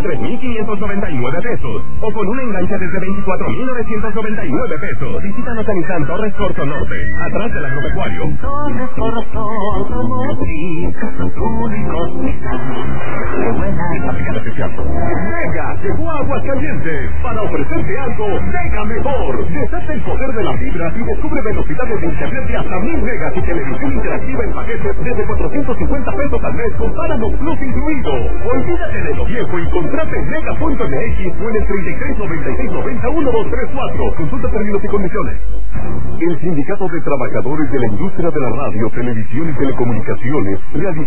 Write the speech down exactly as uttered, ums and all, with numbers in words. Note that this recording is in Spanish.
tres mil quinientos noventa y nueve pesos o con un enganche desde veinticuatro mil novecientos noventa y nueve pesos. Visítanos en Nissan Torres Corto Norte, atrás del agropecuario. Torres Corto Automotriz, los únicos Nissan. ¡Qué buena! Aplica especial. Mega llegó a Aguascalientes para ofrecerte algo mega mejor. Desata el poder de las fibras y descubre velocidades de internet de hasta mil megas y televisión interactiva en paquetes desde cuatrocientos cincuenta pesos al mes con Paramount Plus incluido. Olvídate de lo viejo y contrate en mega punto m x o en el treinta y seis noventa y seis noventa uno dos tres cuatro. Consulta términos y condiciones. El Sindicato de Trabajadores de la Industria de la Radio, Televisión y Telecomunicaciones realizó